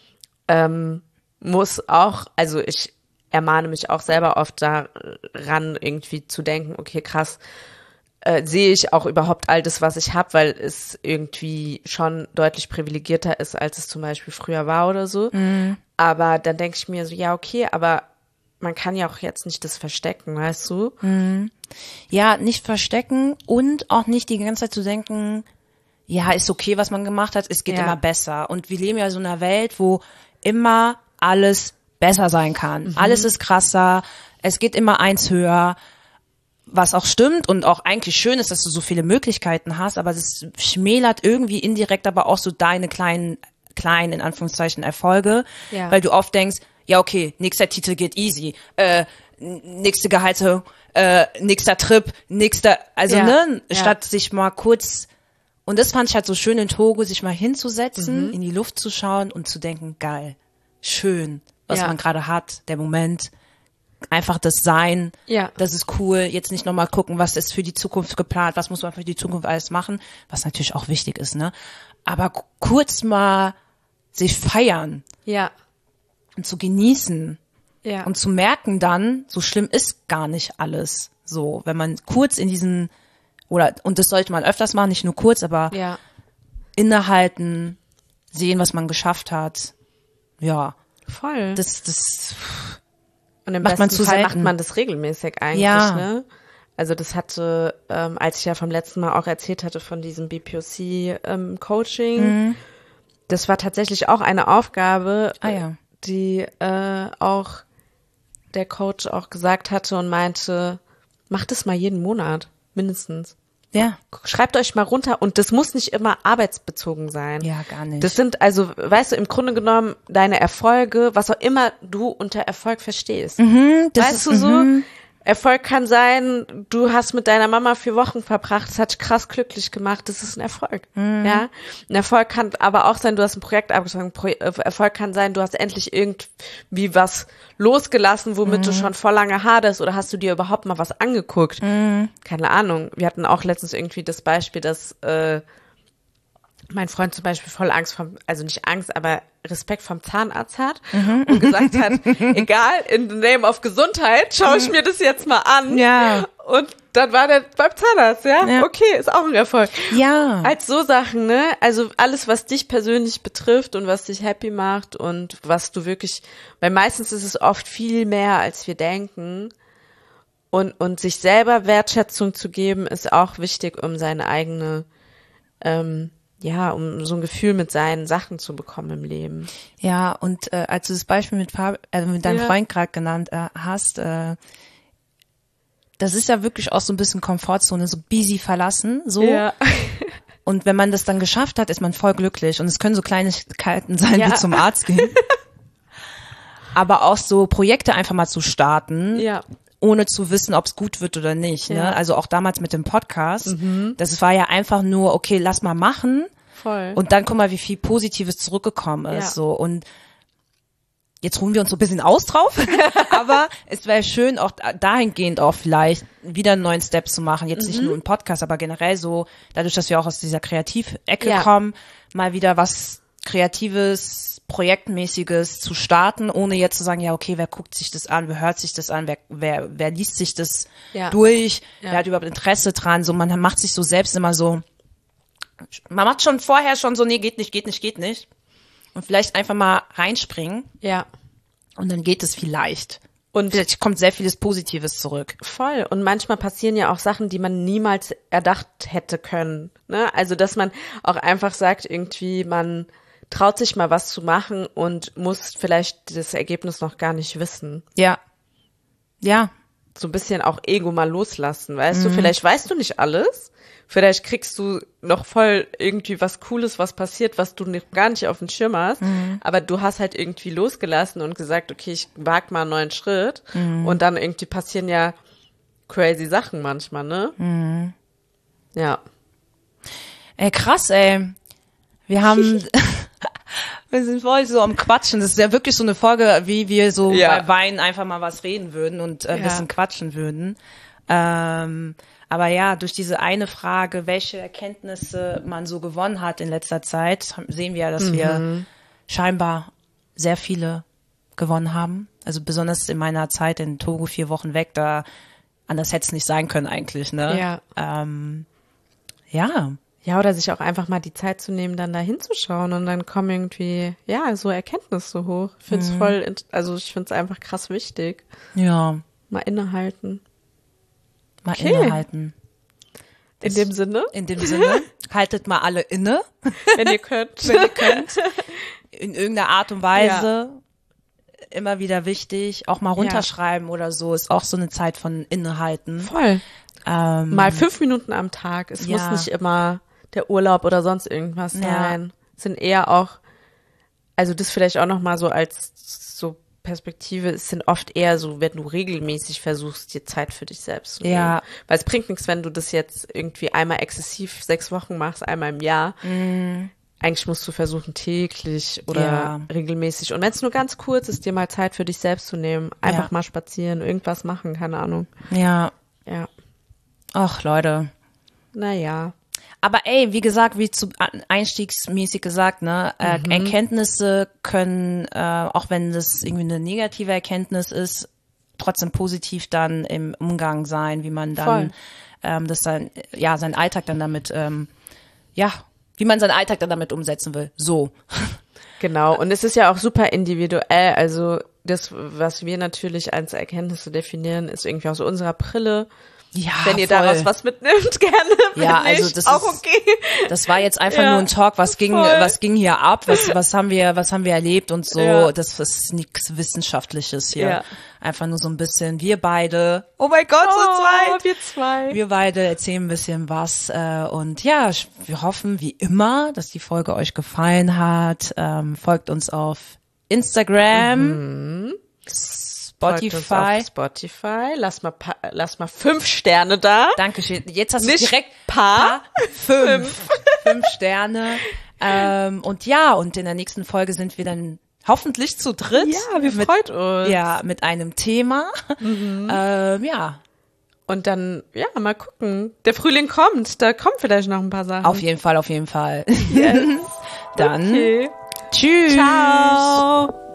ich ermahne mich auch selber oft daran, irgendwie zu denken, okay, krass, sehe ich auch überhaupt all das, was ich habe, weil es irgendwie schon deutlich privilegierter ist, als es zum Beispiel früher war oder so. Aber dann denke ich mir so, ja, okay, aber man kann ja auch jetzt nicht das verstecken, weißt du? Ja, nicht verstecken und auch nicht die ganze Zeit zu denken, ja, ist okay, was man gemacht hat, es geht immer besser. Und wir leben ja so in einer Welt, wo immer alles besser sein kann. Alles ist krasser, es geht immer eins höher, was auch stimmt und auch eigentlich schön ist, dass du so viele Möglichkeiten hast, aber das schmälert irgendwie indirekt aber auch so deine kleinen, in Anführungszeichen, Erfolge, weil du oft denkst, ja, okay, nächster Titel geht easy, nächste Gehaltserhöhung, nächster Trip, statt sich mal kurz, und das fand ich halt so schön in Togo, sich mal hinzusetzen, in die Luft zu schauen und zu denken, geil, schön, was man gerade hat, der Moment, einfach das Sein, das ist cool, jetzt nicht nochmal gucken, was ist für die Zukunft geplant, was muss man für die Zukunft alles machen, was natürlich auch wichtig ist, ne, aber kurz mal sich feiern. Ja. Und zu genießen. Ja. Und zu merken dann, so schlimm ist gar nicht alles. So, wenn man kurz in und das sollte man öfters machen, nicht nur kurz, aber innehalten, sehen, was man geschafft hat. Ja. Voll. Das und im macht man besten zu Fall selten. macht man das regelmäßig eigentlich, ne? Also das hatte, als ich ja vom letzten Mal auch erzählt hatte von diesem BPOC-Coaching, das war tatsächlich auch eine Aufgabe, die auch der Coach auch gesagt hatte und meinte, macht es mal jeden Monat, mindestens. Ja. Schreibt euch mal runter und das muss nicht immer arbeitsbezogen sein. Ja, gar nicht. Das sind also, weißt du, im Grunde genommen deine Erfolge, was auch immer du unter Erfolg verstehst. Weißt du so? Erfolg kann sein, du hast mit deiner Mama 4 Wochen verbracht, das hat dich krass glücklich gemacht, das ist ein Erfolg. Ja? Ein Erfolg kann aber auch sein, du hast ein Projekt abgeschlossen, Erfolg kann sein, du hast endlich irgendwie was losgelassen, womit du schon vor lange haderst, oder hast du dir überhaupt mal was angeguckt? Keine Ahnung. Wir hatten auch letztens irgendwie das Beispiel, dass mein Freund zum Beispiel voll also nicht Angst, aber Respekt vom Zahnarzt hat und gesagt hat, egal, in the name of Gesundheit, schaue ich mir das jetzt mal an. Ja. Und dann war der beim Zahnarzt, ja? Okay, ist auch ein Erfolg. Ja. Als so Sachen, ne? Also alles, was dich persönlich betrifft und was dich happy macht und was du wirklich, weil meistens ist es oft viel mehr, als wir denken. Und sich selber Wertschätzung zu geben, ist auch wichtig, um seine eigene, um so ein Gefühl mit seinen Sachen zu bekommen im Leben. Ja, und als du das Beispiel mit deinem Freund gerade genannt hast, das ist ja wirklich auch so ein bisschen Komfortzone, so busy verlassen, so. Ja. Und wenn man das dann geschafft hat, ist man voll glücklich. Und es können so Kleinigkeiten sein, wie zum Arzt gehen. Aber auch so Projekte einfach mal zu starten. Ja. Ohne zu wissen, ob es gut wird oder nicht. Ne? Also auch damals mit dem Podcast. Das war ja einfach nur, okay, lass mal machen. Voll. Und dann guck mal, wie viel Positives zurückgekommen ist. Ja. So. Und jetzt ruhen wir uns so ein bisschen aus drauf. Aber es wäre schön, auch dahingehend auch vielleicht wieder einen neuen Step zu machen. Jetzt nicht nur im Podcast, aber generell so, dadurch, dass wir auch aus dieser Kreativecke kommen, mal wieder was Kreatives, Projektmäßiges zu starten, ohne jetzt zu sagen, ja, okay, wer guckt sich das an, wer hört sich das an, wer liest sich das durch, wer hat überhaupt Interesse dran, so, man macht sich so selbst immer so, man macht schon vorher schon so, nee, geht nicht. Und vielleicht einfach mal reinspringen. Ja. Und dann geht es vielleicht. Und vielleicht kommt sehr vieles Positives zurück. Voll. Und manchmal passieren ja auch Sachen, die man niemals erdacht hätte können, ne? Also, dass man auch einfach sagt, irgendwie, man traut sich mal was zu machen und muss vielleicht das Ergebnis noch gar nicht wissen. Ja. Ja. So ein bisschen auch Ego mal loslassen, weißt du? Vielleicht weißt du nicht alles. Vielleicht kriegst du noch voll irgendwie was Cooles, was passiert, was du gar nicht auf dem Schirm hast. Aber du hast halt irgendwie losgelassen und gesagt, okay, ich wag mal einen neuen Schritt. Und dann irgendwie passieren ja crazy Sachen manchmal, ne? Ja. Ey, krass, ey. Wir sind voll so am Quatschen. Das ist ja wirklich so eine Folge, wie wir so bei Wein einfach mal was reden würden und ein bisschen quatschen würden. Aber ja, durch diese eine Frage, welche Erkenntnisse man so gewonnen hat in letzter Zeit, sehen wir ja, dass wir scheinbar sehr viele gewonnen haben. Also besonders in meiner Zeit in Togo 4 Wochen weg, da anders hätte es nicht sein können eigentlich, ne? Ja. Ja. Ja, oder sich auch einfach mal die Zeit zu nehmen, dann da hinzuschauen und dann kommen irgendwie, so Erkenntnisse hoch. Ich finde es ich finde es einfach krass wichtig. Ja. Mal innehalten. Innehalten. In dem Sinne? In dem Sinne. Haltet mal alle inne. Wenn ihr könnt. In irgendeiner Art und Weise. Ja. Immer wieder wichtig. Auch mal runterschreiben oder so. Ist auch so eine Zeit von Innehalten. Voll. Mal 5 Minuten am Tag. Es muss nicht immer der Urlaub oder sonst irgendwas sein. Sind eher auch, also das vielleicht auch nochmal so als so Perspektive, es sind oft eher so, wenn du regelmäßig versuchst, dir Zeit für dich selbst zu nehmen. Ja. Weil es bringt nichts, wenn du das jetzt irgendwie einmal exzessiv 6 Wochen machst, einmal im Jahr. Eigentlich musst du versuchen, täglich oder regelmäßig. Und wenn es nur ganz kurz ist, dir mal Zeit für dich selbst zu nehmen. Einfach mal spazieren, irgendwas machen, keine Ahnung. Ja. Ja. Ach, Leute. Naja. Aber ey, wie gesagt, wie zu einstiegsmäßig gesagt, ne, Erkenntnisse können, auch wenn das irgendwie eine negative Erkenntnis ist, trotzdem positiv dann im Umgang sein, wie man dann seinen Alltag dann damit, wie man seinen Alltag dann damit umsetzen will. So. Genau. Und es ist ja auch super individuell. Also das, was wir natürlich als Erkenntnisse definieren, ist irgendwie aus unserer Brille. Ja, wenn ihr daraus was mitnimmt, gerne. Ja, also das auch ist okay. Das war jetzt einfach nur ein Talk, was ging hier ab, was haben wir erlebt und so. Ja. Das ist nichts Wissenschaftliches hier. Ja. Einfach nur so ein bisschen wir beide. Oh mein Gott, so zweit. Wir zwei. Wir beide erzählen ein bisschen was und ja, wir hoffen wie immer, dass die Folge euch gefallen hat. Folgt uns auf Instagram. Spotify. Lass mal 5 Sterne da. Dankeschön. Jetzt hast du nicht direkt paar. 5 Sterne. Und in der nächsten Folge sind wir dann hoffentlich zu dritt. Ja, wir freut uns. Ja, mit einem Thema. Und dann, ja, mal gucken. Der Frühling kommt, da kommen vielleicht noch ein paar Sachen. Auf jeden Fall. Yes. Dann Okay. tschüss. Ciao.